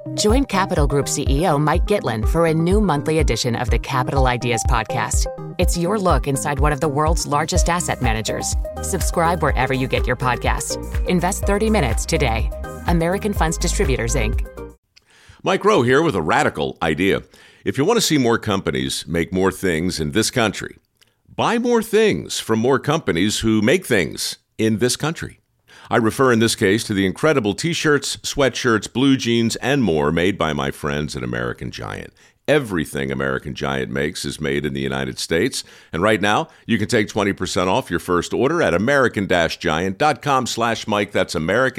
Join Capital Group CEO Mike Gitlin for a new monthly edition of the Capital Ideas Podcast. It's your look inside one of the world's largest asset managers. Subscribe wherever you get your podcasts. Invest 30 minutes today. American Funds Distributors, Inc. Mike Rowe here with a radical idea. If you want to see more companies make more things in this country, buy more things from more companies who make things in this country. I refer in this case to the incredible t-shirts, sweatshirts, blue jeans, and more made by my friends at American Giant. Everything American Giant makes is made in the United States. And right now, you can take 20% off your first order at american-giant.com/Mike. That's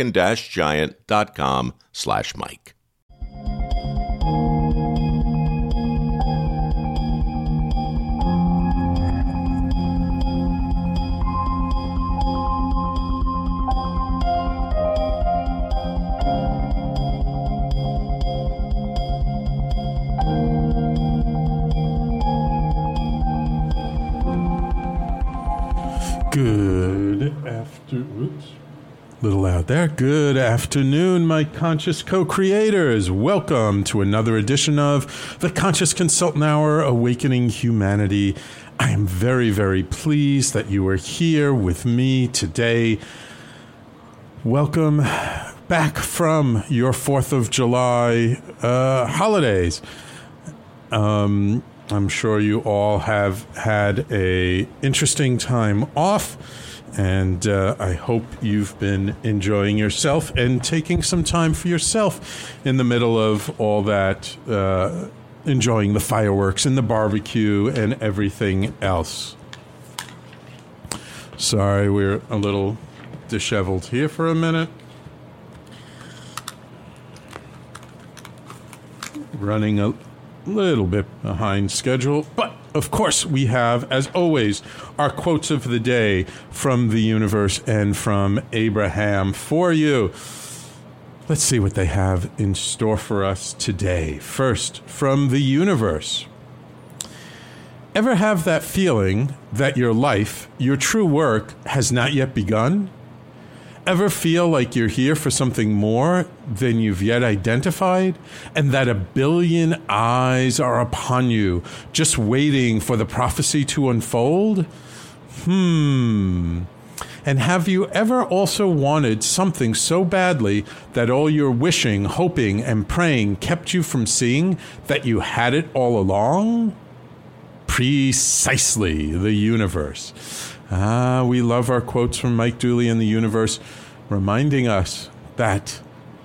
american-giant.com/Mike. Good afternoon, my conscious co-creators. Welcome to another edition of the Conscious Consultant Hour, Awakening Humanity. I am very, very pleased that you are here with me today. Welcome back from your 4th of July holidays. I'm sure you all have had an interesting time off. And I hope you've been enjoying yourself and taking some time for yourself in the middle of all that, enjoying the fireworks and the barbecue and everything else. Sorry, we're a little disheveled here for a minute. Running a little bit behind schedule, but of course we have, as always, our quotes of the day from the universe and from Abraham for you. Let's see what they have in store for us today. First, from the universe. Ever have that feeling that your life, your true work, has not yet begun? Ever feel like you're here for something more than you've yet identified, and that a billion eyes are upon you, just waiting for the prophecy to unfold? And have you ever also wanted something so badly that all your wishing, hoping, and praying kept you from seeing that you had it all along? Precisely, the universe. We love our quotes from Mike Dooley in the universe, reminding us that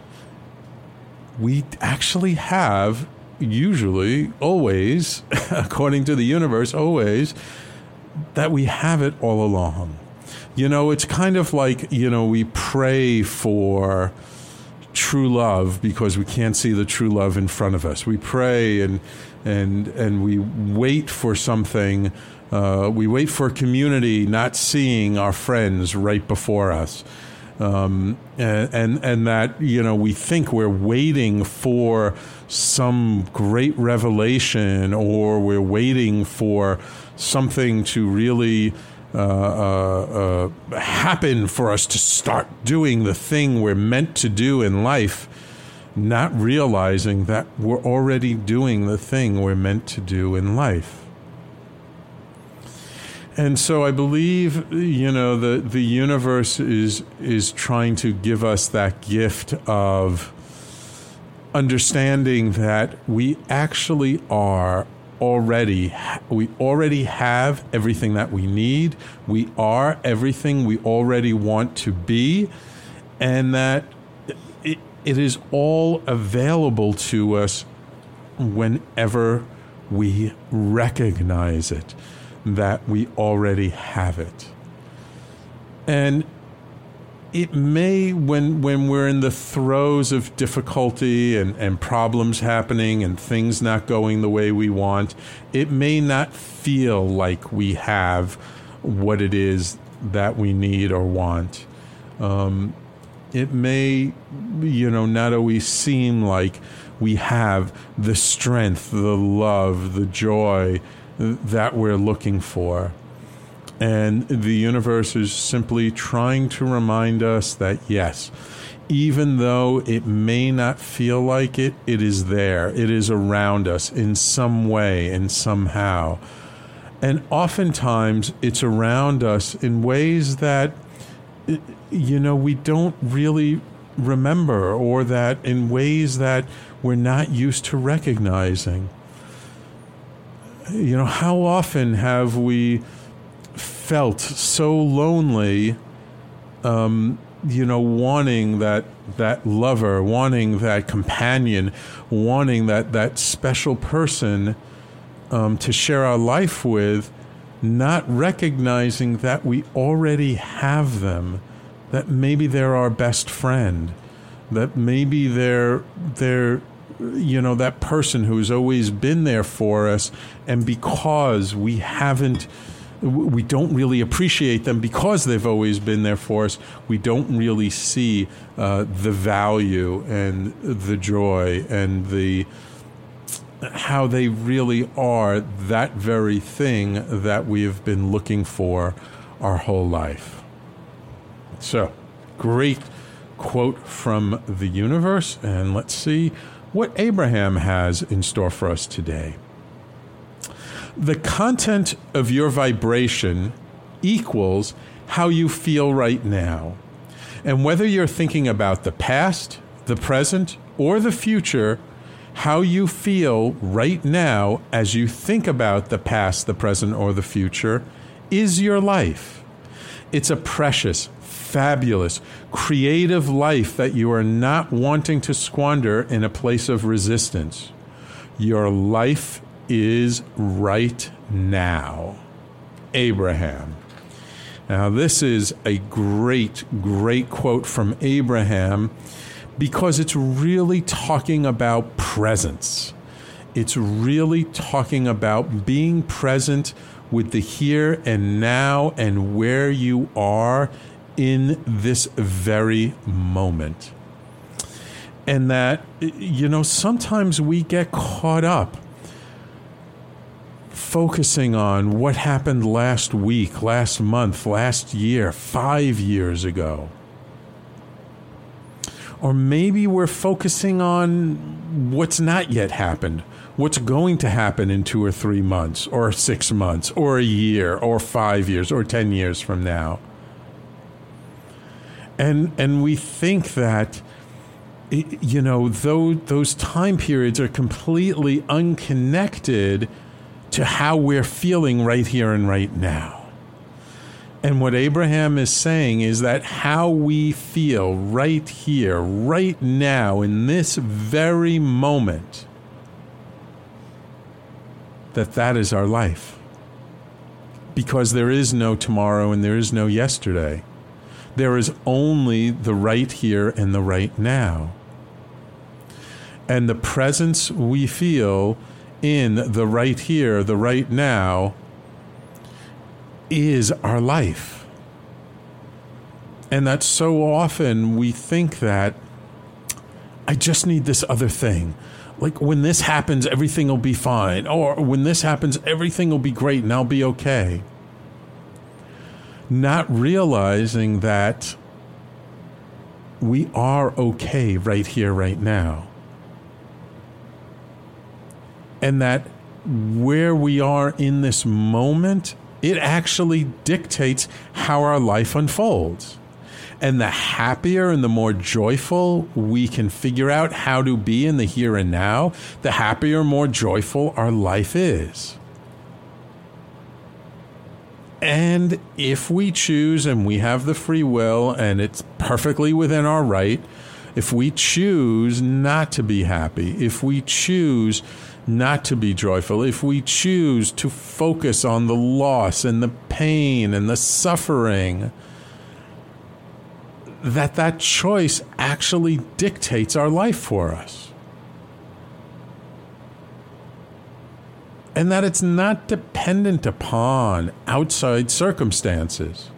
we actually have, usually, always, according to the universe, always, that we have it all along. You know, it's kind of like, we pray for true love because we can't see the true love in front of us. We pray and we wait for something. We wait for community, not seeing our friends right before us. And that, we think we're waiting for some great revelation, or we're waiting for something to really happen for us to start doing the thing we're meant to do in life, not realizing that we're already doing the thing we're meant to do in life. And so I believe, the universe is trying to give us that gift of understanding that we actually already have everything that we need. We are everything we already want to be, and that it is all available to us whenever we recognize it, that we already have it. And it may, when we're in the throes of difficulty and problems happening and things not going the way we want, it may not feel like we have what it is that we need or want. It may, not always seem like we have the strength, the love, the joy that we're looking for. And the universe is simply trying to remind us that, yes, even though it may not feel like it, it is there. It is around us in some way and somehow. And oftentimes it's around us in ways that, we don't really remember, or that in ways that we're not used to recognizing. How often have we felt so lonely, wanting that lover, wanting that companion, wanting that special person to share our life with, not recognizing that we already have them, that maybe they're our best friend, that maybe they're that person who's always been there for us, and because we don't really appreciate them because they've always been there for us, we don't really see the value and the joy and how they really are that very thing that we have been looking for our whole life. So, great quote from the universe, and let's see what Abraham has in store for us today. The content of your vibration equals how you feel right now. And whether you're thinking about the past, the present, or the future, how you feel right now as you think about the past, the present, or the future is your life. It's a precious, fabulous, creative life that you are not wanting to squander in a place of resistance. Your life is right now. Abraham. Now, this is a great, great quote from Abraham because it's really talking about presence. It's really talking about being present with the here and now and where you are in this very moment. And that, sometimes we get caught up focusing on what happened last week, last month, last year, 5 years ago. Or maybe we're focusing on what's not yet happened, what's going to happen in 2 or 3 months, or 6 months, or a year, or 5 years, or 10 years from now. And we think that, those time periods are completely unconnected to how we're feeling right here and right now. And what Abraham is saying is that how we feel right here, right now, in this very moment, that is our life. Because there is no tomorrow and there is no yesterday. There is only the right here and the right now. And the presence we feel in the right here, the right now, is our life. And that so often we think that I just need this other thing. Like when this happens, everything will be fine. Or when this happens, everything will be great and I'll be okay. Not realizing that we are okay right here, right now. And that where we are in this moment, it actually dictates how our life unfolds. And the happier and the more joyful we can figure out how to be in the here and now, the happier, more joyful our life is. And if we choose, and we have the free will, and it's perfectly within our right, if we choose not to be happy, if we choose not to be joyful, if we choose to focus on the loss and the pain and the suffering, that choice actually dictates our life for us. And that it's not dependent upon outside circumstances.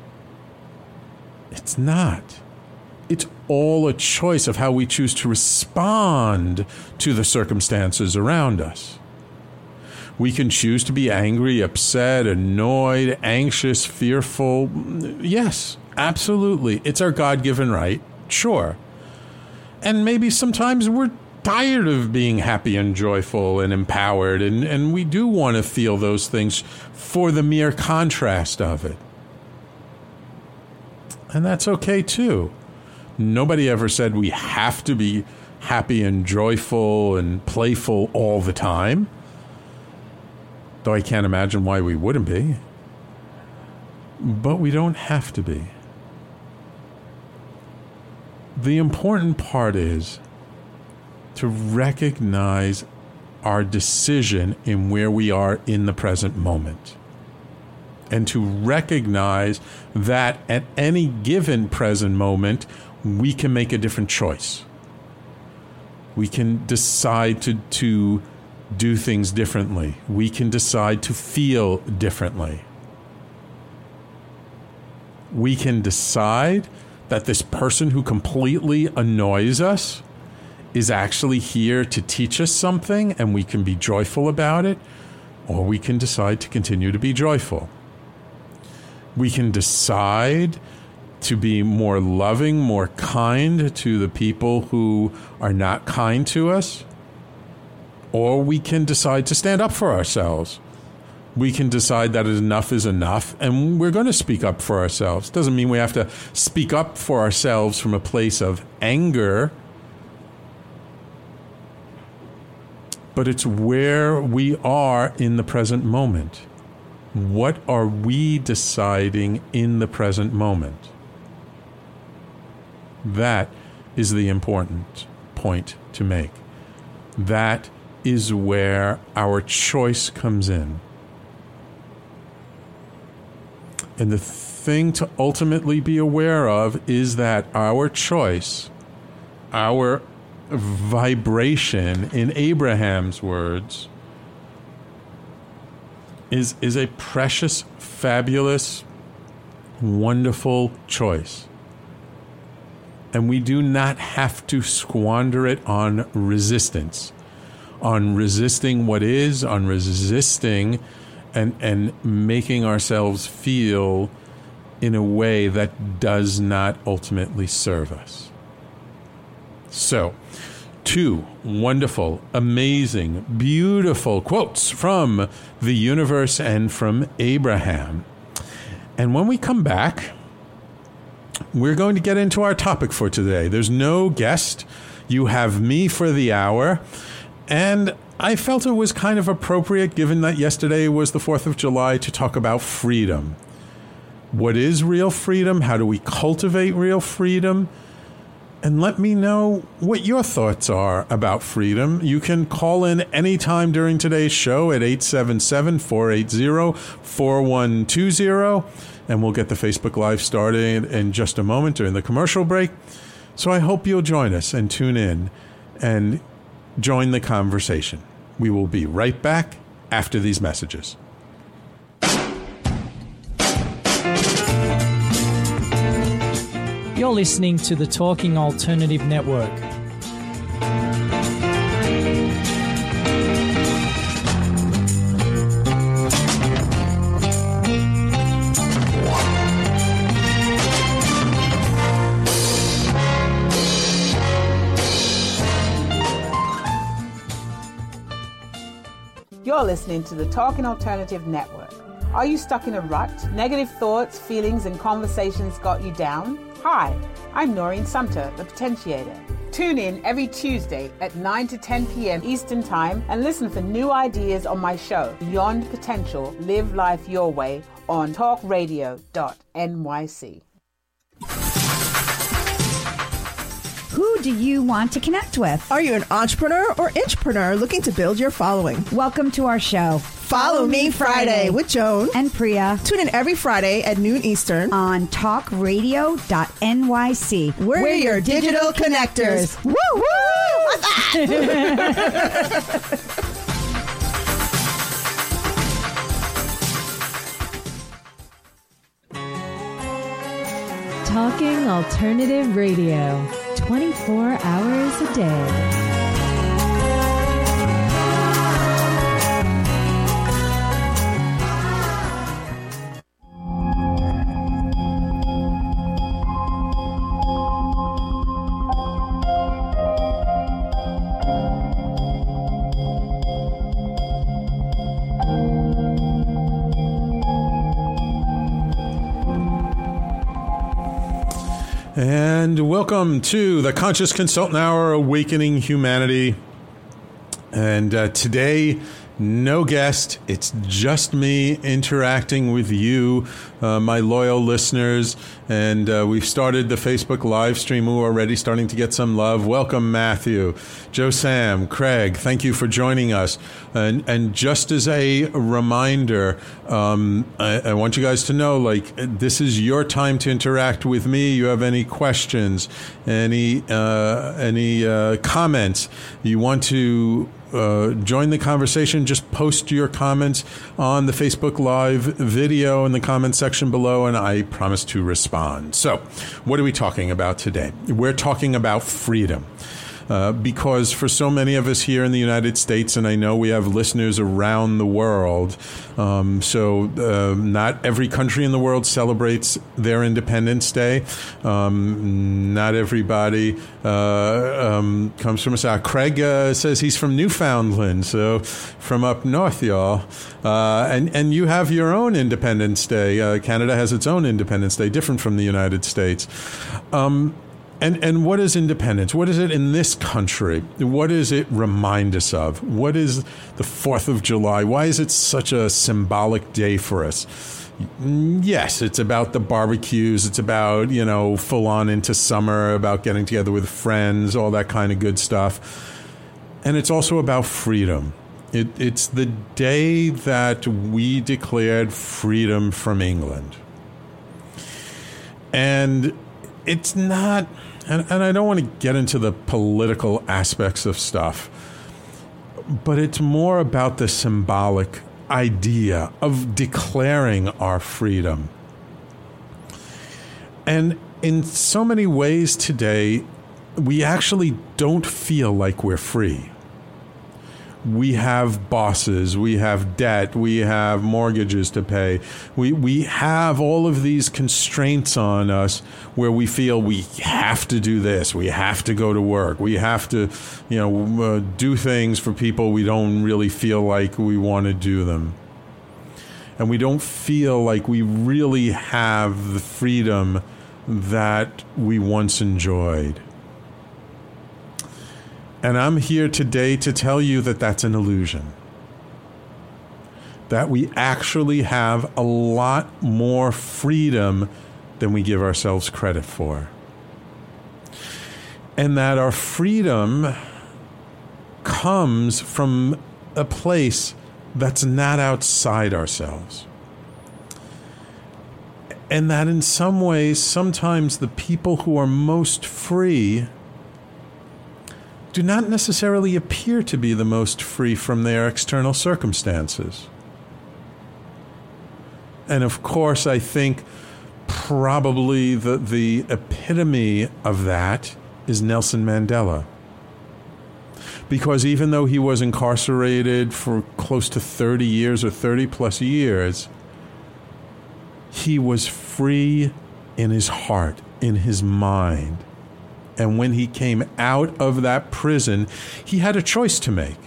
It's not. It's all a choice of how we choose to respond to the circumstances around us. We can choose to be angry, upset, annoyed, anxious, fearful. Yes, absolutely. It's our God-given right. Sure. And maybe sometimes we're tired of being happy and joyful and empowered, and we do want to feel those things for the mere contrast of it. And that's okay too. Nobody ever said we have to be happy and joyful and playful all the time, though I can't imagine why we wouldn't be. But we don't have to be. The important part is to recognize our decision in where we are in the present moment. And to recognize that at any given present moment, we can make a different choice. We can decide to do things differently. We can decide to feel differently. We can decide that this person who completely annoys us is actually here to teach us something, and we can be joyful about it, or we can decide to continue to be joyful. We can decide to be more loving, more kind to the people who are not kind to us, or we can decide to stand up for ourselves. We can decide that enough is enough, and we're going to speak up for ourselves. Doesn't mean we have to speak up for ourselves from a place of anger, but it's where we are in the present moment. What are we deciding in the present moment? That is the important point to make. That is where our choice comes in. And the thing to ultimately be aware of is that our choice, our vibration, in Abraham's words, is a precious, fabulous, wonderful choice. And we do not have to squander it on resistance, on resisting what is, on resisting and making ourselves feel in a way that does not ultimately serve us. So, 2 wonderful, amazing, beautiful quotes from the universe and from Abraham. And when we come back, we're going to get into our topic for today. There's no guest. You have me for the hour. And I felt it was kind of appropriate, given that yesterday was the 4th of July, to talk about freedom. What is real freedom? How do we cultivate real freedom? And let me know what your thoughts are about freedom. You can call in anytime during today's show at 877-480-4120. And we'll get the Facebook Live started in just a moment during the commercial break. So I hope you'll join us and tune in and join the conversation. We will be right back after these messages. You're listening to the Talking Alternative Network. You're listening to the Talking Alternative Network. Are you stuck in a rut? Negative thoughts, feelings, and conversations got you down? Hi, I'm Noreen Sumter, the Potentiator. Tune in every Tuesday at 9 to 10 p.m. Eastern Time and listen for new ideas on my show, Beyond Potential, Live Life Your Way, on talkradio.nyc. Who do you want to connect with? Are you an entrepreneur or intrapreneur looking to build your following? Welcome to our show. Follow Me Friday with Joan and Priya. Tune in every Friday at noon Eastern on talkradio.nyc. We're your digital connectors. Woo woo! What's that? Talking Alternative Radio, 24 hours a day. And welcome to the Conscious Consultant Hour, Awakening Humanity. And today, no guest. It's just me interacting with you, my loyal listeners. And we've started the Facebook live stream. We're already starting to get some love. Welcome, Matthew, Joe Sam, Craig. Thank you for joining us. And just as a reminder, I want you guys to know, like, this is your time to interact with me. You have any questions, any comments, you want to join the conversation, just post your comments on the Facebook Live video in the comment section below, and I promise to respond. So, what are we talking about today? We're talking about freedom. Because for so many of us here in the United States, and I know we have listeners around the world, not every country in the world celebrates their Independence Day. Not everybody comes from us. Craig says he's from Newfoundland, so from up north, y'all. And you have your own Independence Day. Canada has its own Independence Day, different from the United States. And what is independence? What is it in this country? What does it remind us of? What is the 4th of July? Why is it such a symbolic day for us? Yes, it's about the barbecues. It's about, full on into summer, about getting together with friends, all that kind of good stuff. And it's also about freedom. It's the day that we declared freedom from England. And it's not, and I don't want to get into the political aspects of stuff, but it's more about the symbolic idea of declaring our freedom. And in so many ways today, we actually don't feel like we're free. We have bosses, we have debt, we have mortgages to pay. We have all of these constraints on us where we feel we have to do this, we have to go to work, we have to, do things for people we don't really feel like we want to do them. And we don't feel like we really have the freedom that we once enjoyed. And I'm here today to tell you that that's an illusion. That we actually have a lot more freedom than we give ourselves credit for. And that our freedom comes from a place that's not outside ourselves. And that in some ways, sometimes the people who are most free do not necessarily appear to be the most free from their external circumstances. And of course, I think probably the epitome of that is Nelson Mandela. Because even though he was incarcerated for close to 30 years or 30 plus years, he was free in his heart, in his mind. And when he came out of that prison, he had a choice to make.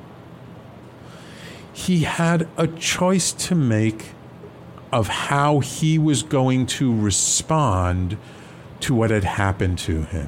He had a choice to make of how he was going to respond to what had happened to him.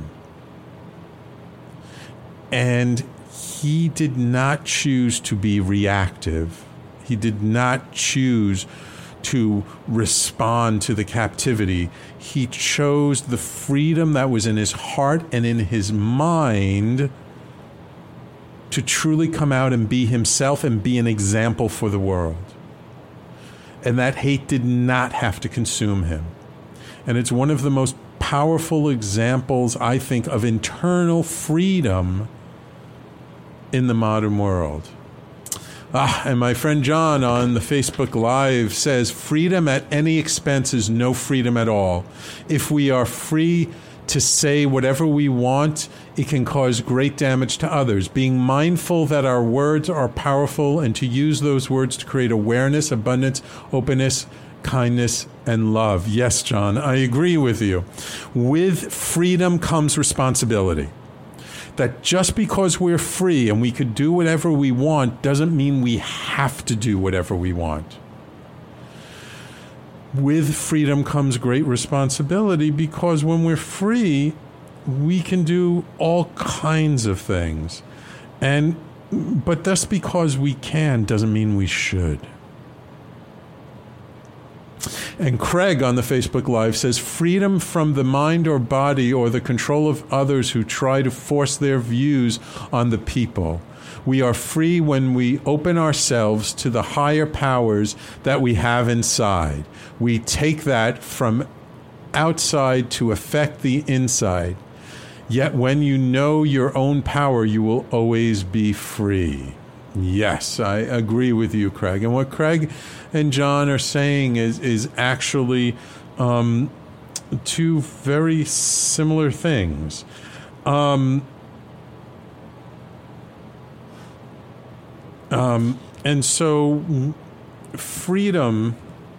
And he did not choose to be reactive. He did not choose to respond to the captivity. He chose the freedom that was in his heart and in his mind to truly come out and be himself and be an example for the world. And that hate did not have to consume him. And it's one of the most powerful examples, I think, of internal freedom in the modern world. And my friend John on the Facebook Live says, freedom at any expense is no freedom at all. If we are free to say whatever we want, it can cause great damage to others. Being mindful that our words are powerful and to use those words to create awareness, abundance, openness, kindness, and love. Yes, John, I agree with you. With freedom comes responsibility. That just because we're free and we could do whatever we want doesn't mean we have to do whatever we want. with freedom comes great responsibility, because when we're free, we can do all kinds of things. But just because we can doesn't mean we should. And Craig on the Facebook Live says, freedom from the mind or body or the control of others who try to force their views on the people. We are free when we open ourselves to the higher powers that we have inside. We take that from outside to affect the inside. Yet when you know your own power, you will always be free. Yes, I agree with you, Craig. And what Craig and John are saying is actually two very similar things. And so freedom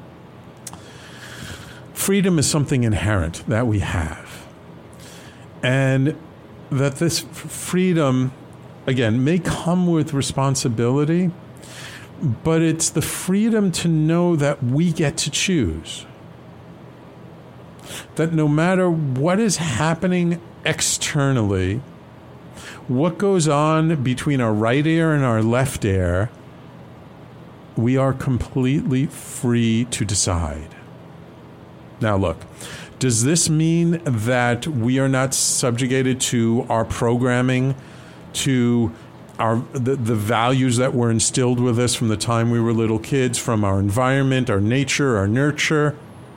is something inherent that we have. And that this freedom, again, may come with responsibility, but it's the freedom to know that we get to choose. That no matter what is happening externally, what goes on between our right ear and our left ear, we are completely free to decide. Now, look, does this mean that we are not subjugated to our programming, to the values that were instilled with us from the time we were little kids, from our environment, our nature, our nurture?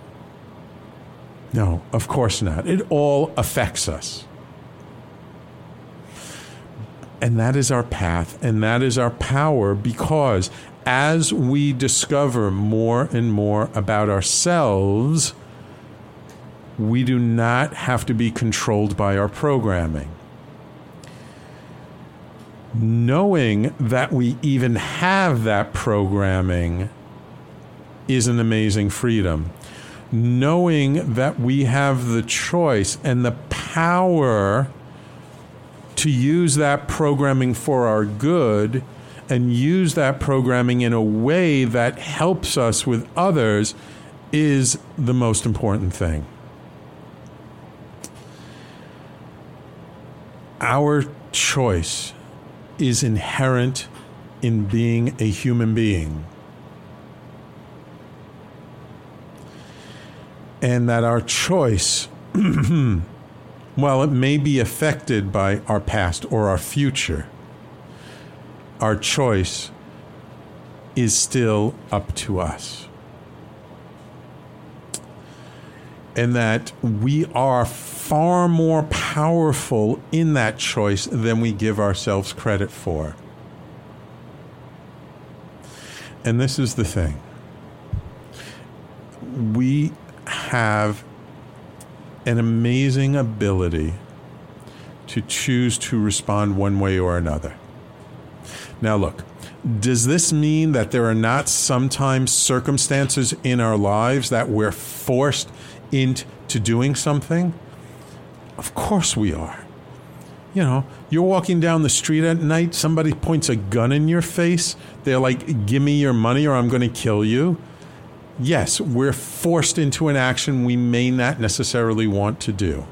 No, of course not. It all affects us. And that is our path, and that is our power, because as we discover more and more about ourselves, we do not have to be controlled by our programming. Knowing that we even have that programming is an amazing freedom. Knowing that we have the choice and the power to use that programming for our good and use that programming in a way that helps us with others is the most important thing. Our choice is inherent in being a human being. And that our choice, while it may be affected by our past or our future, our choice is still up to us. And that we are far more powerful in that choice than we give ourselves credit for. And this is the thing. We have an amazing ability to choose to respond one way or another. Now, look, does this mean that there are not sometimes circumstances in our lives that we're forced into doing something? Of course we are. You know, you're walking down the street at night, somebody points a gun in your face, they're like, give me your money or I'm going to kill you. Yes, we're forced into an action we may not necessarily want to do.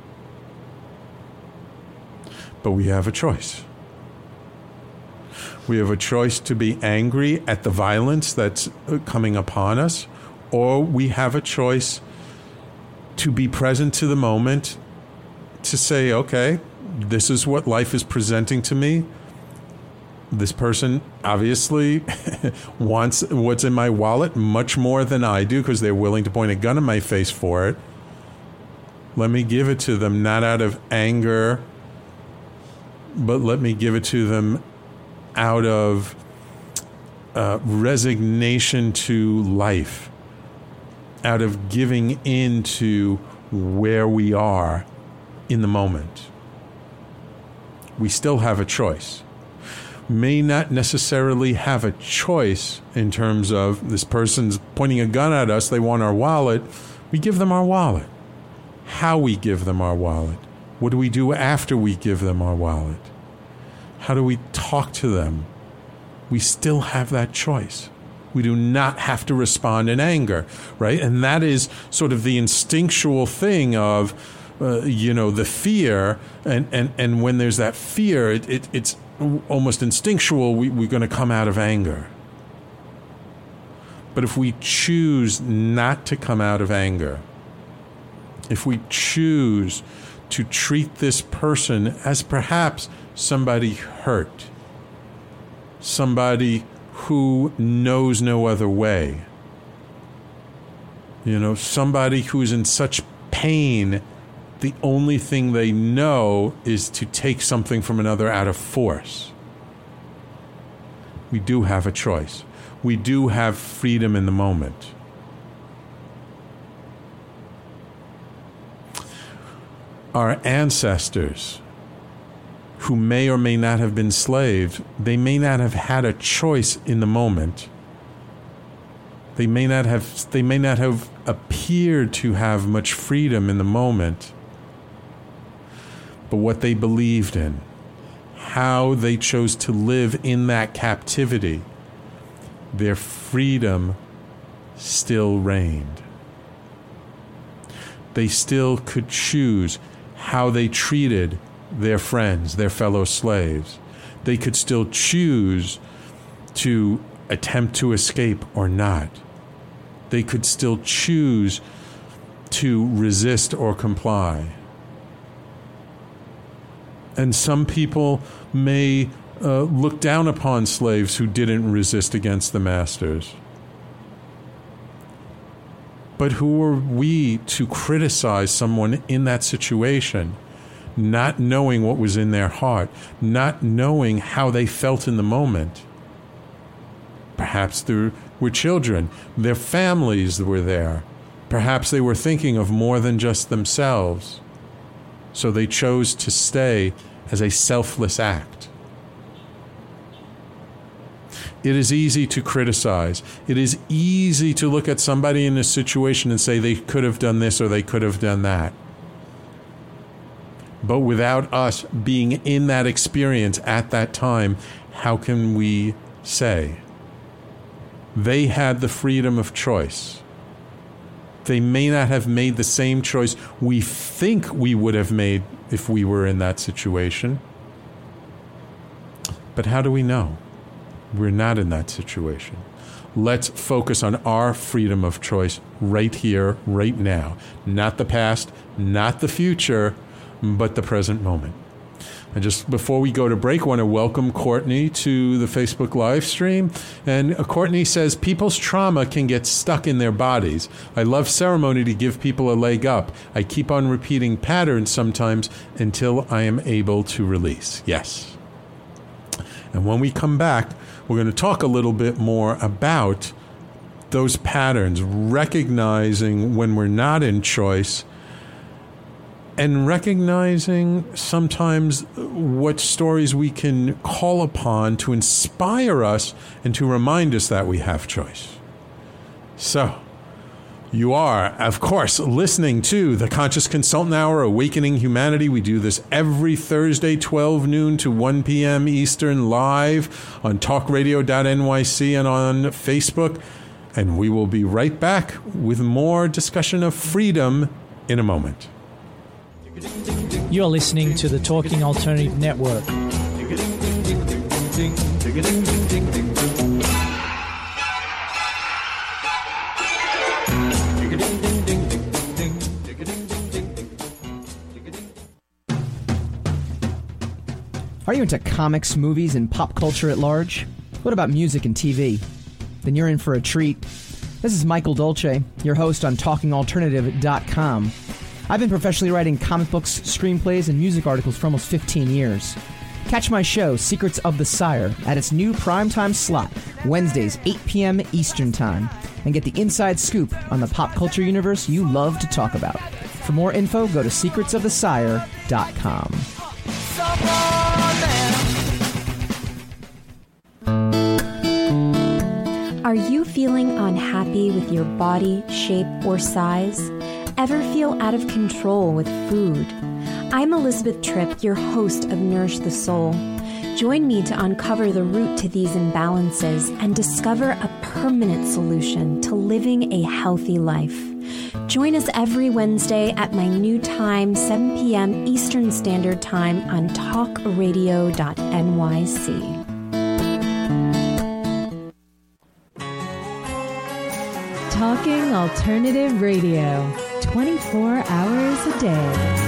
But we have a choice. We have a choice to be angry at the violence that's coming upon us, or we have a choice to be present to the moment, to say, okay, this is what life is presenting to me. This person obviously wants what's in my wallet much more than I do because they're willing to point a gun in my face for it. Let me give it to them, not out of anger, but let me give it to them out of resignation to life, out of giving in to where we are in the moment. We still have a choice. May not necessarily have a choice in terms of this person's pointing a gun at us, they want our wallet. We give them our wallet. How we give them our wallet. What do we do after we give them our wallet? How do we talk to them? We still have that choice. We do not have to respond in anger, right? And that is sort of the instinctual thing of, the fear. And when there's that fear, it's almost instinctual. We're going to come out of anger. But if we choose not to come out of anger, if we choose to treat this person as perhaps somebody hurt, somebody who knows no other way, somebody who's in such pain, the only thing they know is to take something from another out of force. We do have a choice. We do have freedom in the moment. Our ancestors, who may or may not have been slaves, they may not have had a choice in the moment. They may not have appeared to have much freedom in the moment. But what they believed in, how they chose to live in that captivity, their freedom still reigned. They still could choose how they treated their friends, their fellow slaves. They could still choose to attempt to escape or not. They could still choose to resist or comply. And some people may look down upon slaves who didn't resist against the masters. But who are we to criticize someone in that situation, not knowing what was in their heart, not knowing how they felt in the moment? Perhaps there were children, their families were there. Perhaps they were thinking of more than just themselves. So they chose to stay as a selfless act. It is easy to criticize. It is easy to look at somebody in a situation and say they could have done this or they could have done that. But without us being in that experience at that time, how can we say? They had the freedom of choice. They may not have made the same choice we think we would have made if we were in that situation. But how do we know? We're not in that situation. Let's focus on our freedom of choice right here, right now. Not the past, not the future, but the present moment. And just before we go to break, I want to welcome Courtney to the Facebook live stream. And Courtney says, people's trauma can get stuck in their bodies. I love ceremony to give people a leg up. I keep on repeating patterns sometimes until I am able to release. Yes. And when we come back, we're going to talk a little bit more about those patterns, recognizing when we're not in choice, and recognizing sometimes what stories we can call upon to inspire us and to remind us that we have choice. So, you are, of course, listening to the Conscious Consultant Hour, Awakening Humanity. We do this every Thursday, 12 noon to 1 p.m. Eastern, live on talkradio.nyc and on Facebook. And we will be right back with more discussion of freedom in a moment. You're listening to the Talking Alternative Network. Are you into comics, movies, and pop culture at large? What about music and TV? Then you're in for a treat. This is Michael Dolce, your host on TalkingAlternative.com. I've been professionally writing comic books, screenplays, and music articles for almost 15 years. Catch my show, Secrets of the Sire, at its new primetime slot, Wednesdays, 8 p.m. Eastern Time, and get the inside scoop on the pop culture universe you love to talk about. For more info, go to secretsofthesire.com. Are you feeling unhappy with your body, shape, or size? Ever feel out of control with food? I'm Elizabeth Tripp, your host of Nourish the Soul. Join me to uncover the root to these imbalances and discover a permanent solution to living a healthy life. Join us every Wednesday at my new time, 7 p.m. Eastern Standard Time on talkradio.nyc. Talking Alternative Radio, 24 hours a day.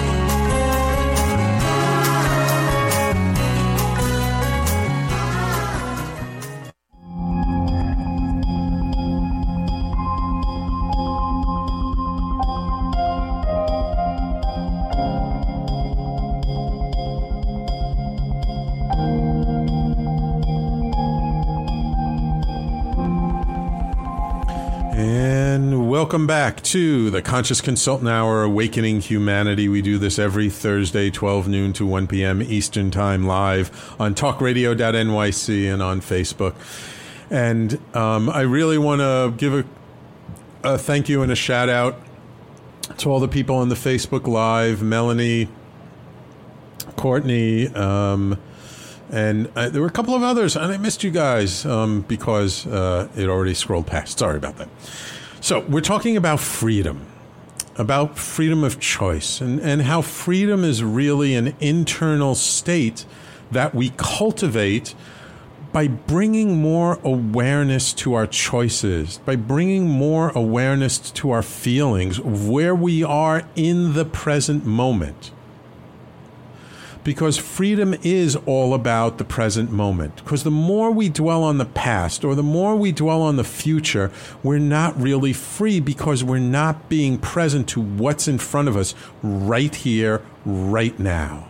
Welcome back to the Conscious Consultant Hour, Awakening Humanity. We do this every Thursday, 12 noon to 1 p.m. Eastern Time, live on talkradio.nyc and on Facebook. And I really want to give a thank you and a shout out to all the people on the Facebook Live, Melanie, Courtney, and there were a couple of others, and I missed you guys because it already scrolled past. Sorry about that. So we're talking about freedom of choice, and how freedom is really an internal state that we cultivate by bringing more awareness to our choices, by bringing more awareness to our feelings, where we are in the present moment. Because freedom is all about the present moment. Because the more we dwell on the past or the more we dwell on the future, we're not really free because we're not being present to what's in front of us right here, right now.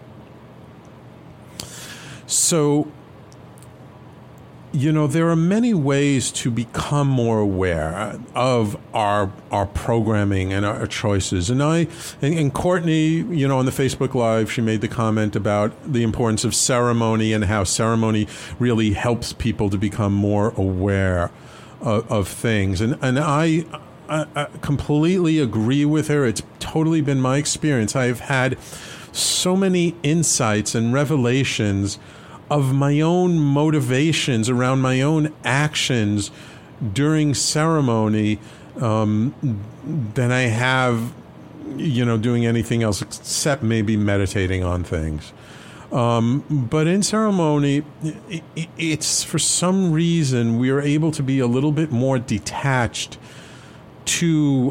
So, you know, there are many ways to become more aware of our programming and our choices. And Courtney, you know, on the Facebook Live, she made the comment about the importance of ceremony and how ceremony really helps people to become more aware of things. And I completely agree with her. It's totally been my experience. I've had so many insights and revelations of my own motivations around my own actions during ceremony than I have, you know, doing anything else except maybe meditating on things. But in ceremony, it's for some reason we are able to be a little bit more detached to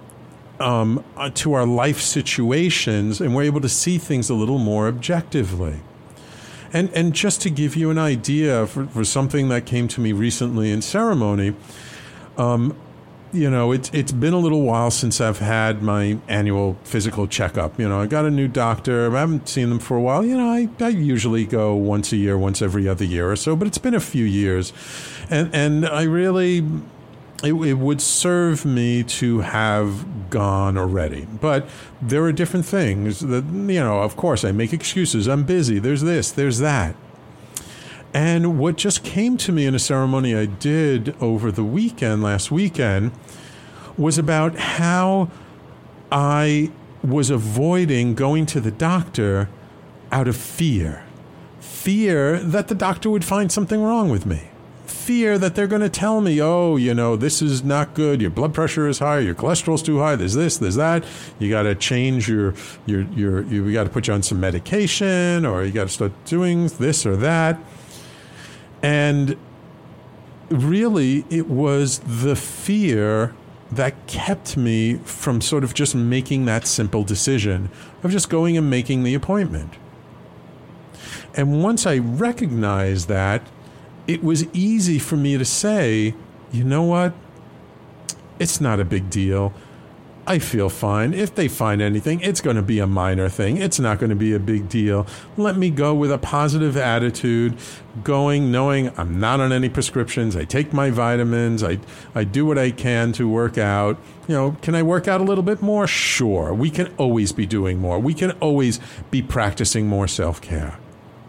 our life situations, and we're able to see things a little more objectively. And just to give you an idea for something that came to me recently in ceremony, you know, it's been a little while since I've had my annual physical checkup. You know, I got a new doctor. I haven't seen them for a while. You know, I usually go once a year, once every other year or so, but it's been a few years. And I really... It would serve me to have gone already. But there are different things that, you know, of course, I make excuses. I'm busy. There's this, there's that. And what just came to me in a ceremony I did over the weekend, last weekend, was about how I was avoiding going to the doctor out of fear. Fear that the doctor would find something wrong with me. Fear that they're going to tell me, oh, you know, this is not good. Your blood pressure is high. Your cholesterol's too high. There's this, there's that. You got to change we got to put you on some medication, or you got to start doing this or that. And really, it was the fear that kept me from sort of just making that simple decision of just going and making the appointment. And once I recognized that, it was easy for me to say, you know what? It's not a big deal. I feel fine. If they find anything, it's going to be a minor thing. It's not going to be a big deal. Let me go with a positive attitude, going, knowing I'm not on any prescriptions. I take my vitamins. I do what I can to work out. You know, can I work out a little bit more? Sure. We can always be doing more. We can always be practicing more self-care.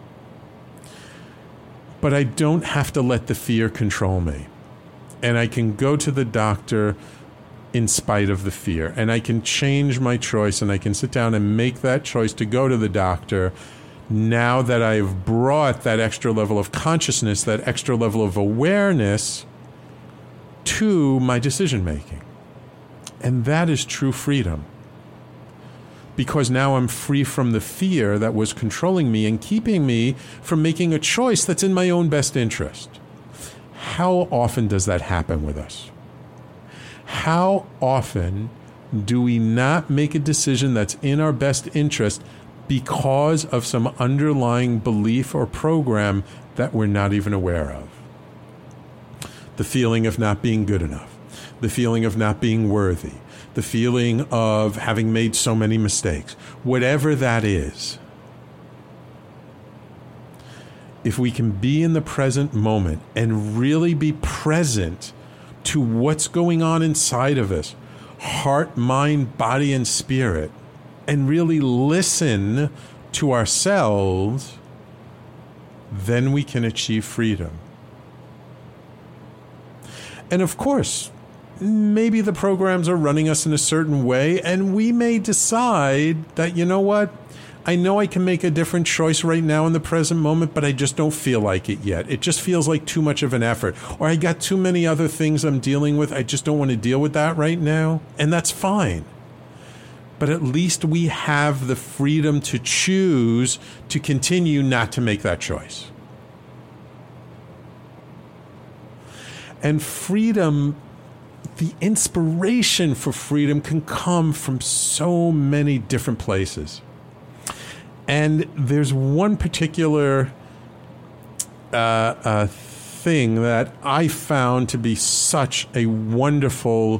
But I don't have to let the fear control me. And I can go to the doctor in spite of the fear. And I can change my choice, and I can sit down and make that choice to go to the doctor now that I've brought that extra level of consciousness, that extra level of awareness to my decision making. And that is true freedom. Because now I'm free from the fear that was controlling me and keeping me from making a choice that's in my own best interest. How often does that happen with us? How often do we not make a decision that's in our best interest because of some underlying belief or program that we're not even aware of? The feeling of not being good enough, the feeling of not being worthy, the feeling of having made so many mistakes, whatever that is. If we can be in the present moment and really be present to what's going on inside of us, heart, mind, body, and spirit, and really listen to ourselves, then we can achieve freedom. And of course, maybe the programs are running us in a certain way, and we may decide that, you know what, I know I can make a different choice right now in the present moment, but I just don't feel like it yet. It just feels like too much of an effort. Or I got too many other things I'm dealing with. I just don't want to deal with that right now. And that's fine. But at least we have the freedom to choose to continue not to make that choice. And freedom, the inspiration for freedom can come from so many different places. And there's one particular thing that I found to be such a wonderful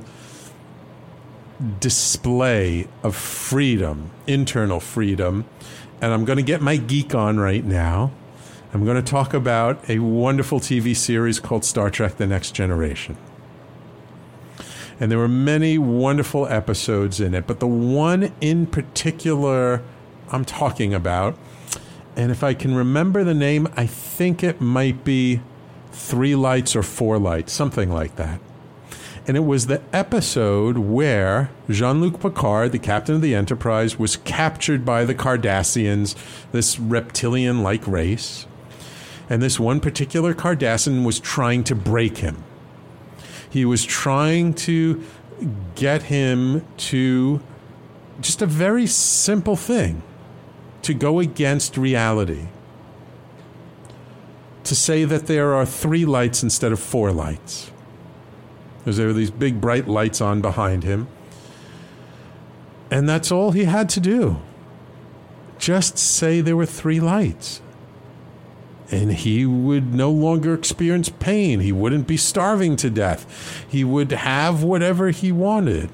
display of freedom, internal freedom. And I'm going to get my geek on right now. I'm going to talk about a wonderful TV series called Star Trek: The Next Generation. And there were many wonderful episodes in it, but the one in particular I'm talking about, and if I can remember the name, I think it might be 3 Lights or 4 Lights, something like that. And it was the episode where Jean-Luc Picard, the captain of the Enterprise, was captured by the Cardassians, this reptilian-like race. And this one particular Cardassian was trying to break him. He was trying to get him to just a very simple thing, to go against reality, to say that there are 3 lights instead of 4 lights. Because there were these big bright lights on behind him. And that's all he had to do. Just say there were 3 lights. And he would no longer experience pain. He wouldn't be starving to death. He would have whatever he wanted.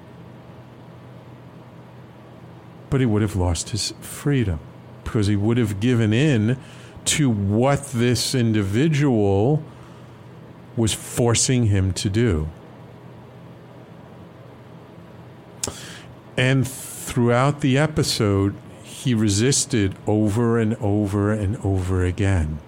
But he would have lost his freedom because he would have given in to what this individual was forcing him to do. And throughout the episode, he resisted over and over and over again.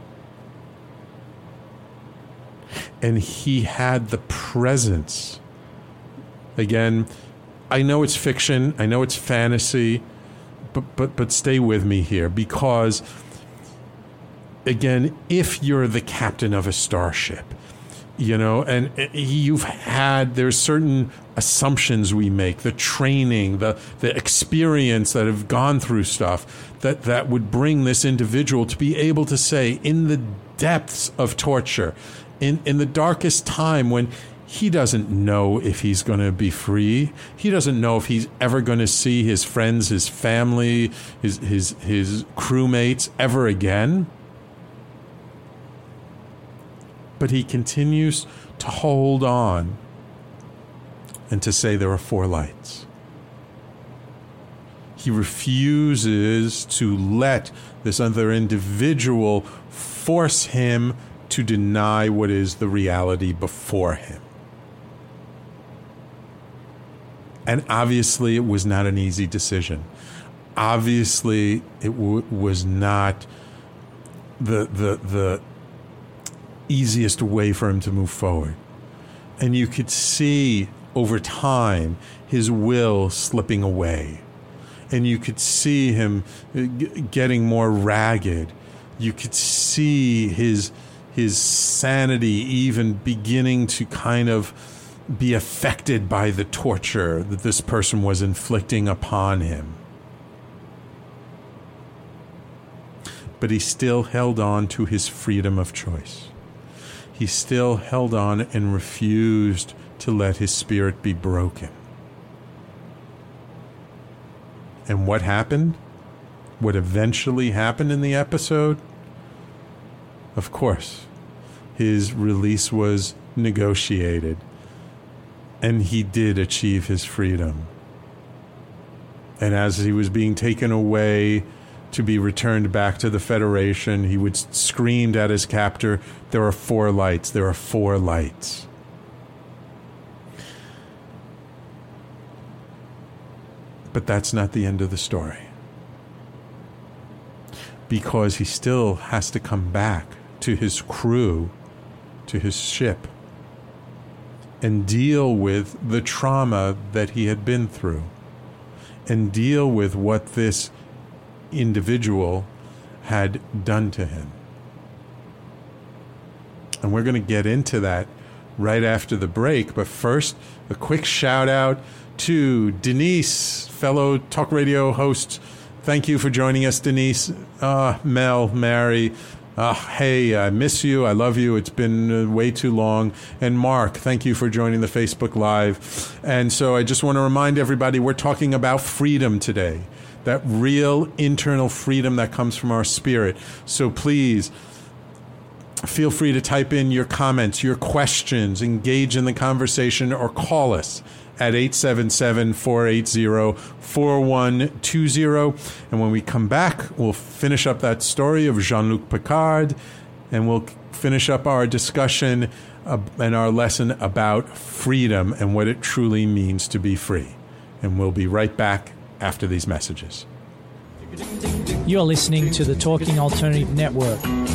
And he had the presence. Again, I know it's fiction, I know it's fantasy, but stay with me here, because again, if you're the captain of a starship, you know, and there's certain assumptions we make, the training, the experience that have gone through stuff that would bring this individual to be able to say, in the depths of torture, in the darkest time when he doesn't know if he's going to be free. He doesn't know if he's ever going to see his friends, his family, his crewmates ever again. But he continues to hold on and to say there are 4 lights. He refuses to let this other individual force him to deny what is the reality before him. And obviously, it was not an easy decision. Obviously, it was not the easiest way for him to move forward. And you could see over time his will slipping away. and you could see him getting more ragged. You could see his sanity even beginning to kind of be affected by the torture that this person was inflicting upon him. But he still held on to his freedom of choice. He still held on and refused to let his spirit be broken. And what happened? What eventually happened in the episode? Of course, his release was negotiated, and he did achieve his freedom. And as he was being taken away to be returned back to the Federation, he would scream at his captor, "There are 4 lights, there are 4 lights." But that's not the end of the story. Because he still has to come back to his crew, to his ship, and deal with the trauma that he had been through, and deal with what this individual had done to him. And we're going to get into that right after the break. But first, a quick shout out to Denise, fellow talk radio host. Thank you for joining us, Denise. Mel, Mary, hey, I miss you. I love you. It's been way too long. And Mark, thank you for joining the Facebook Live. And so I just want to remind everybody, we're talking about freedom today. That real internal freedom that comes from our spirit. So please feel free to type in your comments, your questions, engage in the conversation, or call us at 877-480-4120. And when we come back, we'll finish up that story of Jean-Luc Picard, and we'll finish up our discussion and our lesson about freedom and what it truly means to be free. And we'll be right back after these messages. You're listening to the Talking Alternative Network.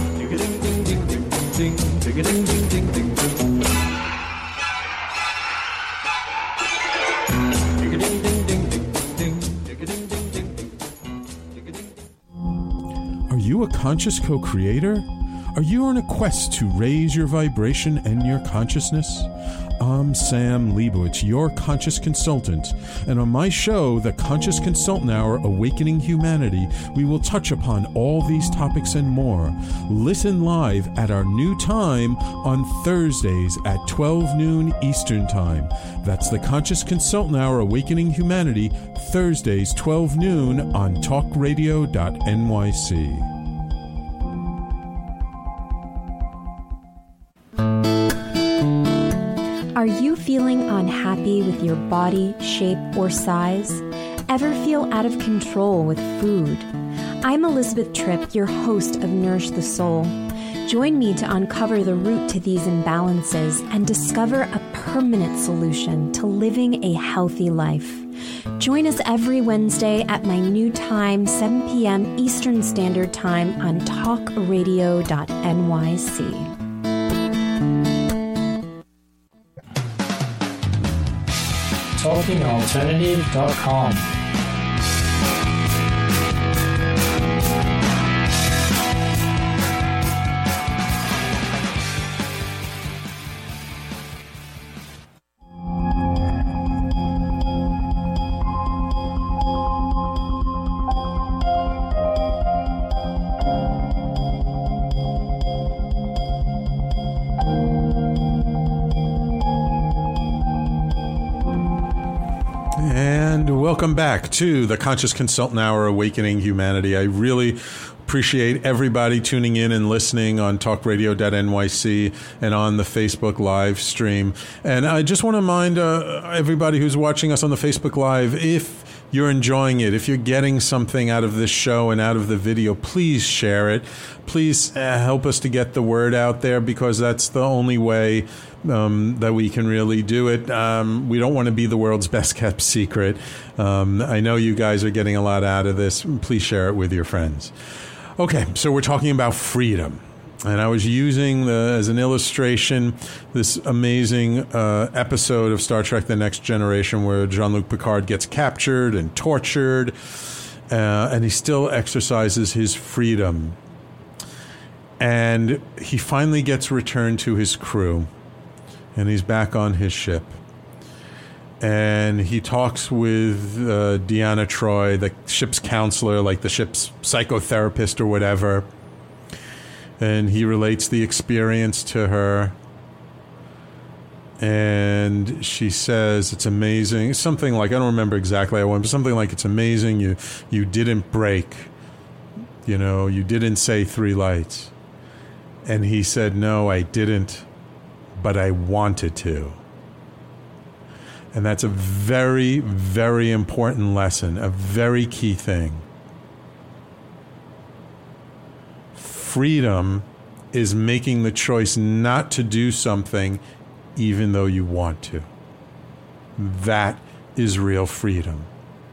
Are you a conscious co-creator? Are you on a quest to raise your vibration and your consciousness? I'm Sam Leibowitz, your conscious consultant, and on my show, The Conscious Consultant Hour, Awakening Humanity, we will touch upon all these topics and more. Listen live at our new time on Thursdays at 12 noon Eastern Time. That's The Conscious Consultant Hour, Awakening Humanity, Thursdays 12 noon on talkradio.nyc. Are you feeling unhappy with your body, shape, or size? Ever feel out of control with food? I'm Elizabeth Tripp, your host of Nourish the Soul. Join me to uncover the root to these imbalances and discover a permanent solution to living a healthy life. Join us every Wednesday at my new time, 7 p.m. Eastern Standard Time on talkradio.nyc. TalkingAlternative.com. Welcome back to the Conscious Consultant Hour, Awakening Humanity. I really appreciate everybody tuning in and listening on talkradio.nyc and on the Facebook live stream. And I just want to remind everybody who's watching us on the Facebook Live, if you're enjoying it, if you're getting something out of this show and out of the video, please share it. Please help us to get the word out there, because that's the only way that we can really do it. We don't want to be the world's best kept secret. I know you guys are getting a lot out of this. Please share it with your friends. Okay, so we're talking about freedom. And I was using as an illustration this amazing episode of Star Trek The Next Generation where Jean-Luc Picard gets captured and tortured, and he still exercises his freedom. And he finally gets returned to his crew, and he's back on his ship. And he talks with Deanna Troi, the ship's counselor, like the ship's psychotherapist or whatever. And he relates the experience to her. And she says, it's amazing. Something like, I don't remember exactly how it went, but something like, it's amazing you didn't break. You know, you didn't say 3 lights. And he said, no, I didn't, but I wanted to. And that's a very, very important lesson, a very key thing. Freedom is making the choice not to do something even though you want to. That is real freedom.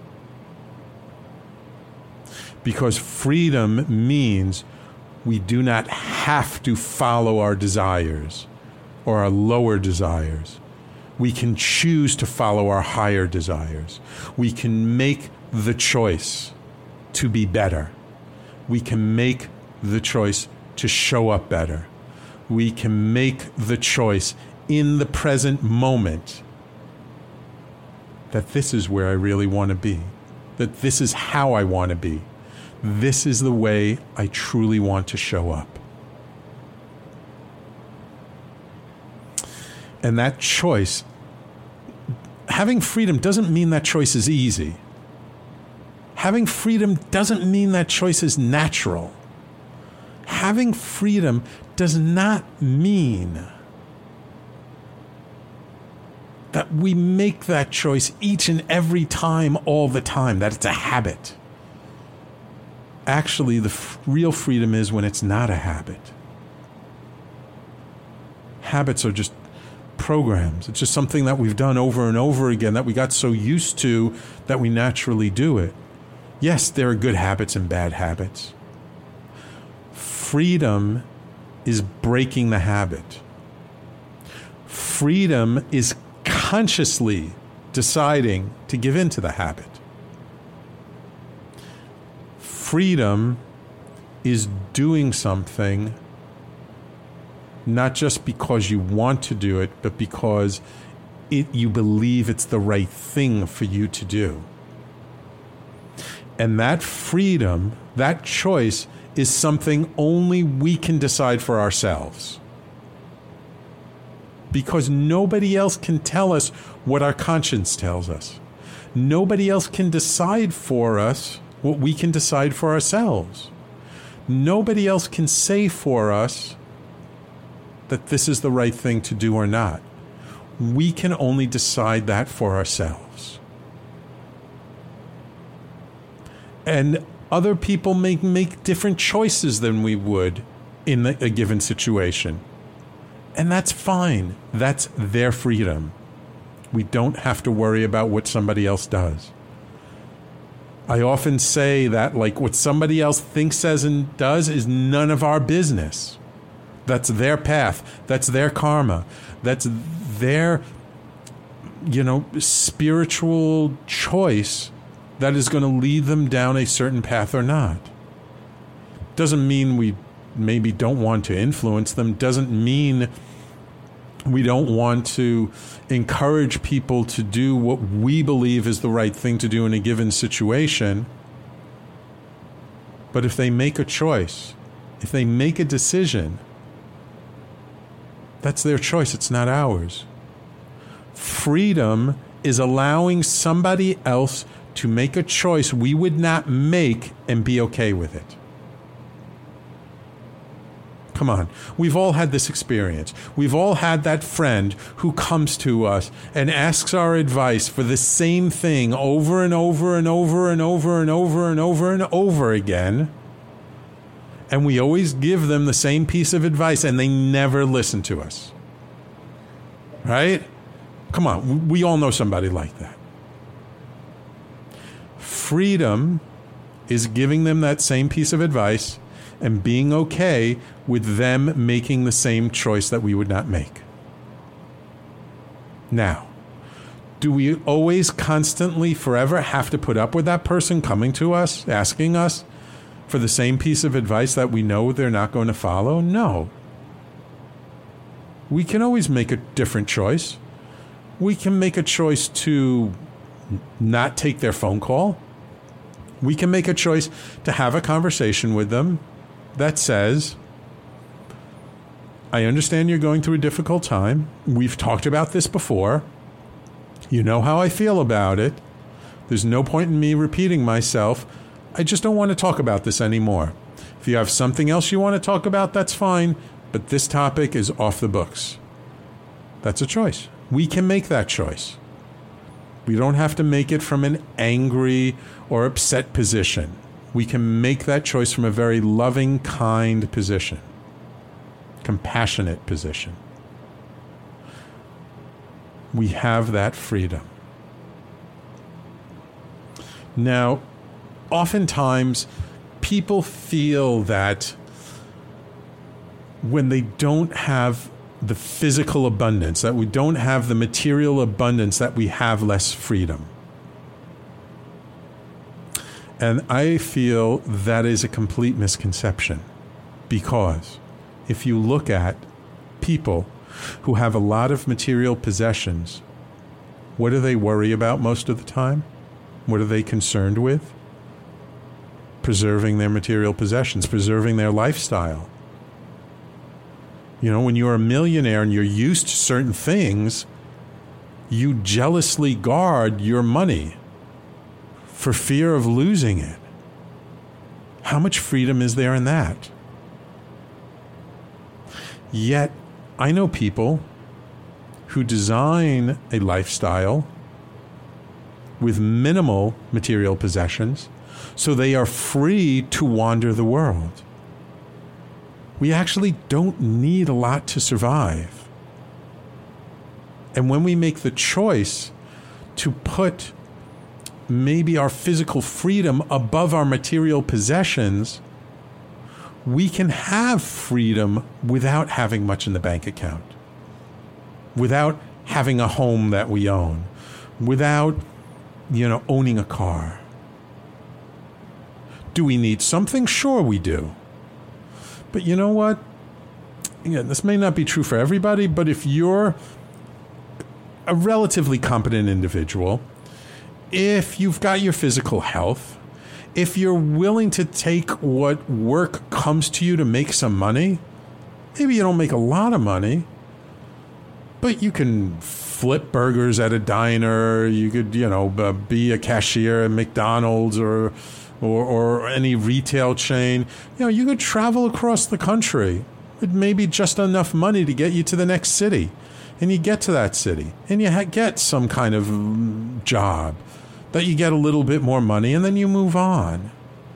Because freedom means we do not have to follow our desires or our lower desires. We can choose to follow our higher desires. We can make the choice to be better. We can make the choice to show up better. We can make the choice in the present moment that this is where I really want to be, that this is how I want to be. This is the way I truly want to show up. And that choice, having freedom doesn't mean that choice is easy. Having freedom doesn't mean that choice is natural. Having freedom does not mean that we make that choice each and every time, all the time, that it's a habit. Actually, the real freedom is when it's not a habit. Habits are just programs. It's just something that we've done over and over again that we got so used to that we naturally do it. Yes, there are good habits and bad habits. Freedom is breaking the habit. Freedom is consciously deciding to give in to the habit. Freedom is doing something not just because you want to do it, but because you believe it's the right thing for you to do. And that freedom, that choice, is something only we can decide for ourselves. Because nobody else can tell us what our conscience tells us. Nobody else can decide for us what we can decide for ourselves. Nobody else can say for us that this is the right thing to do or not. We can only decide that for ourselves. And other people make different choices than we would in a given situation. And that's fine. That's their freedom. We don't have to worry about what somebody else does. I often say that, like, what somebody else thinks, says, and does is none of our business. That's their path. That's their karma. That's their, spiritual choice that is going to lead them down a certain path or not. Doesn't mean we maybe don't want to influence them. Doesn't mean we don't want to encourage people to do what we believe is the right thing to do in a given situation. But if they make a choice, if they make a decision, that's their choice. It's not ours. Freedom is allowing somebody else to make a choice we would not make and be okay with it. Come on. We've all had this experience. We've all had that friend who comes to us and asks our advice for the same thing over and over and over and over and over and over and over again. And we always give them the same piece of advice and they never listen to us. Right? Come on. We all know somebody like that. Freedom is giving them that same piece of advice and being okay with them making the same choice that we would not make. Now, do we always constantly, forever have to put up with that person coming to us, asking us for the same piece of advice that we know they're not going to follow? No. We can always make a different choice. We can make a choice to not take their phone call. We can make a choice to have a conversation with them that says, I understand you're going through a difficult time. We've talked about this before. You know how I feel about it. There's no point in me repeating myself. I just don't want to talk about this anymore. If you have something else you want to talk about, that's fine. But this topic is off the books. That's a choice. We can make that choice. We don't have to make it from an angry or upset position. We can make that choice from a very loving, kind position, compassionate position. We have that freedom. Now, oftentimes, people feel that when they don't have the physical abundance, that we don't have the material abundance, that we have less freedom. And I feel that is a complete misconception, because if you look at people who have a lot of material possessions, what do they worry about most of the time? What are they concerned with? Preserving their material possessions, preserving their lifestyle. You know, when you're a millionaire and you're used to certain things, you jealously guard your money for fear of losing it. How much freedom is there in that? Yet, I know people who design a lifestyle with minimal material possessions so they are free to wander the world. We actually don't need a lot to survive. And when we make the choice to put maybe our physical freedom above our material possessions, we can have freedom without having much in the bank account, without having a home that we own, without, owning a car. Do we need something? Sure we do. But you know what? Again, this may not be true for everybody, but if you're a relatively competent individual, if you've got your physical health, if you're willing to take what work comes to you to make some money, maybe you don't make a lot of money, but you can flip burgers at a diner, you could, be a cashier at McDonald's or any retail chain. You could travel across the country with maybe just enough money to get you to the next city. And you get to that city and you get some kind of job that you get a little bit more money and then you move on.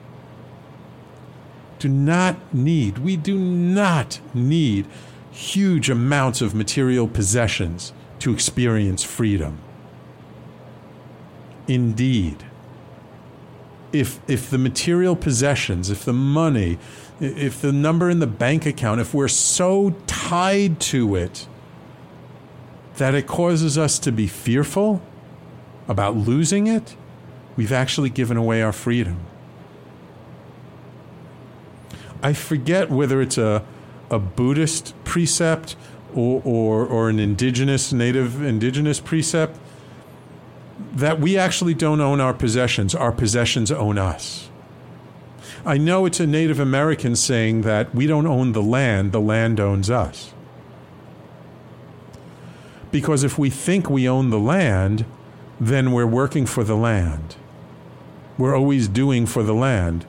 We do not need huge amounts of material possessions to experience freedom. Indeed, if the material possessions, if the money, if the number in the bank account, if we're so tied to it that it causes us to be fearful about losing it, we've actually given away our freedom. I forget whether it's a Buddhist precept or an native indigenous precept, that we actually don't own our possessions own us. I know it's a Native American saying that we don't own the land owns us. Because if we think we own the land, then we're working for the land. We're always doing for the land.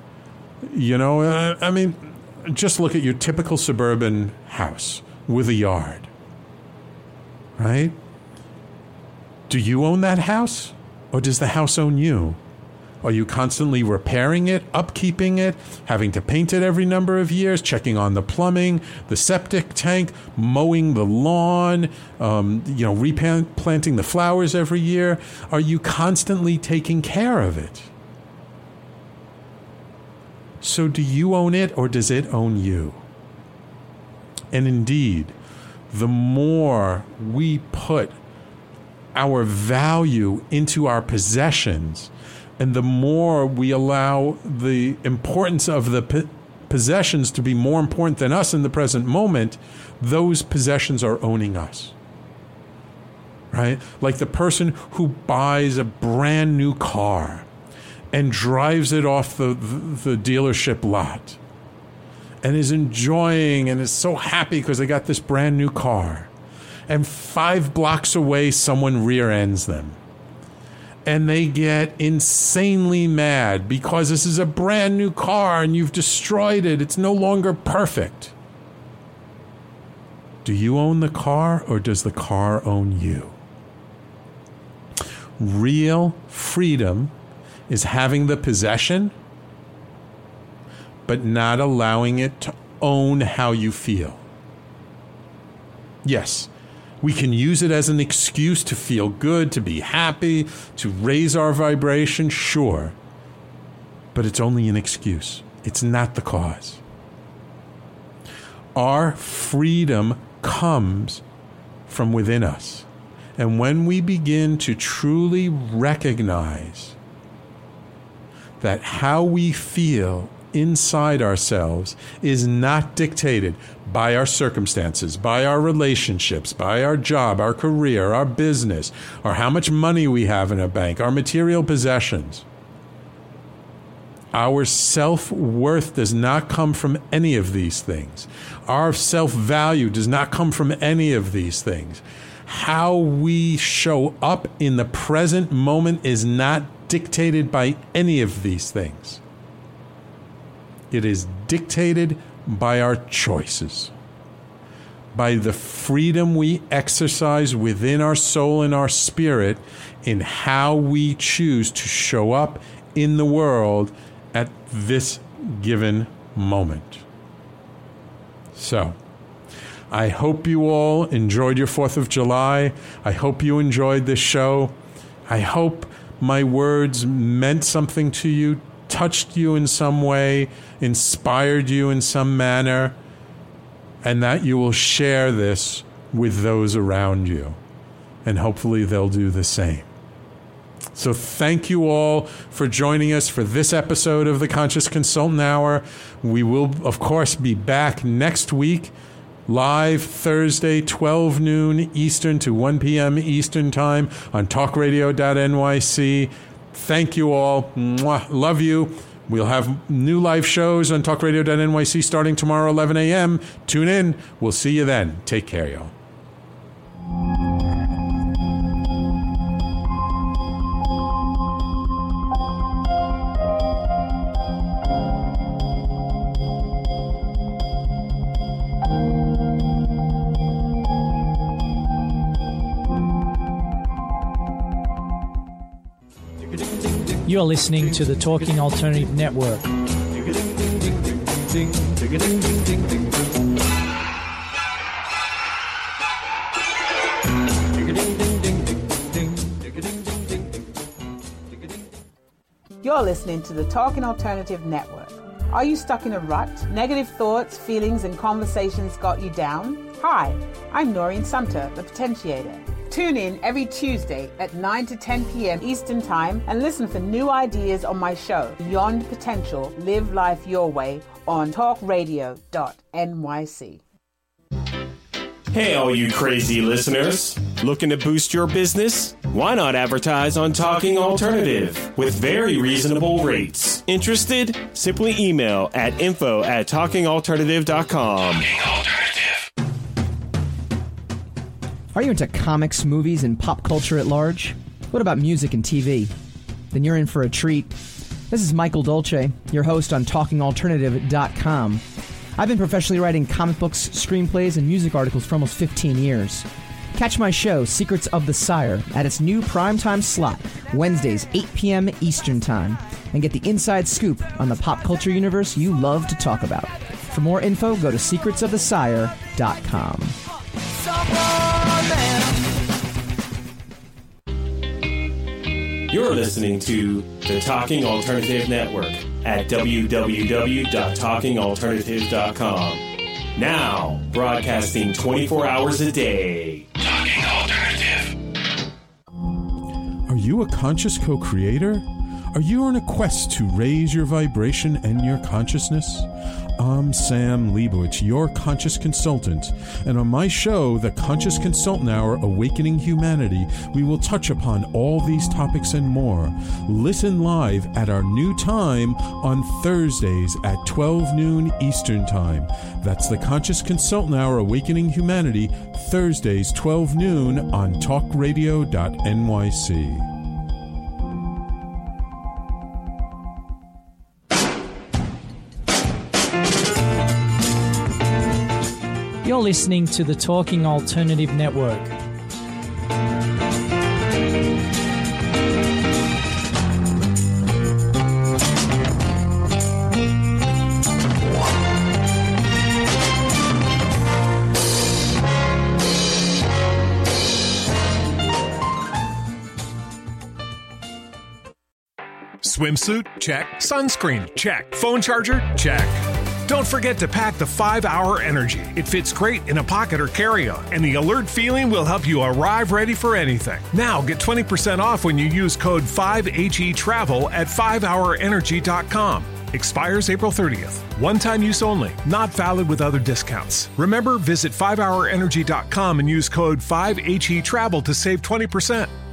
Just look at your typical suburban house with a yard, right? Do you own that house, or does the house own you? Are you constantly repairing it, upkeeping it, having to paint it every number of years, checking on the plumbing, the septic tank, mowing the lawn, replanting the flowers every year? Are you constantly taking care of it? So do you own it, or does it own you? And indeed, the more we put our value into our possessions, and the more we allow the importance of the possessions to be more important than us in the present moment, those possessions are owning us. Right? Like the person who buys a brand new car and drives it off the dealership lot and is enjoying and is so happy because they got this brand new car. And 5 blocks away, someone rear ends them. And they get insanely mad because this is a brand new car and you've destroyed it. It's no longer perfect. Do you own the car, or does the car own you? Real freedom is having the possession, but not allowing it to own how you feel. Yes, we can use it as an excuse to feel good, to be happy, to raise our vibration, sure. But it's only an excuse. It's not the cause. Our freedom comes from within us. And when we begin to truly recognize that how we feel inside ourselves is not dictated by our circumstances, by our relationships, by our job, our career, our business, or how much money we have in a bank, our material possessions. Our self-worth does not come from any of these things. Our self-value does not come from any of these things. How we show up in the present moment is not dictated by any of these things. It is dictated by our choices, by the freedom we exercise within our soul and our spirit in how we choose to show up in the world at this given moment. So, I hope you all enjoyed your 4th of July. I hope you enjoyed this show. I hope my words meant something to you, touched you in some way, inspired you in some manner, and that you will share this with those around you. And hopefully they'll do the same. So thank you all for joining us for this episode of the Conscious Consultant Hour. We will, of course, be back next week, live Thursday, 12 noon Eastern to 1 p.m. Eastern Time on talkradio.nyc. Thank you all. Mwah. Love you. We'll have new live shows on talkradio.nyc starting tomorrow, 11 a.m. Tune in. We'll see you then. Take care, y'all. You're listening to the Talking Alternative Network. You're listening to the Talking Alternative Network. Are you stuck in a rut? Negative thoughts, feelings, and conversations got you down? Hi, I'm Noreen Sumter, the Potentiator. Tune in every Tuesday at 9 to 10 p.m. Eastern Time and listen for new ideas on my show, Beyond Potential, Live Life Your Way, on talkradio.nyc. Hey, all you crazy listeners. Looking to boost your business? Why not advertise on Talking Alternative with very reasonable rates? Interested? Simply email at info@talkingalternative.com. Are you into comics, movies, and pop culture at large? What about music and TV? Then you're in for a treat. This is Michael Dolce, your host on TalkingAlternative.com. I've been professionally writing comic books, screenplays, and music articles for almost 15 years. Catch my show, Secrets of the Sire, at its new primetime slot, Wednesdays, 8 p.m. Eastern Time, and get the inside scoop on the pop culture universe you love to talk about. For more info, go to secretsofthesire.com. You're listening to the Talking Alternative Network at www.talkingalternative.com. Now, broadcasting 24 hours a day. Talking Alternative. Are you a conscious co-creator? Are you on a quest to raise your vibration and your consciousness? I'm Sam Leibowitz, your conscious consultant, and on my show, The Conscious Consultant Hour, Awakening Humanity, we will touch upon all these topics and more. Listen live at our new time on Thursdays at 12 noon Eastern Time. That's The Conscious Consultant Hour, Awakening Humanity, Thursdays 12 noon on talkradio.nyc. You're listening to the Talking Alternative Network. Swimsuit? Check. Sunscreen? Check. Phone charger? Check. Don't forget to pack the 5-Hour Energy. It fits great in a pocket or carry-on, and the alert feeling will help you arrive ready for anything. Now get 20% off when you use code 5HETRAVEL at 5hourenergy.com. Expires April 30th. One-time use only. Not valid with other discounts. Remember, visit 5hourenergy.com and use code 5HETRAVEL to save 20%.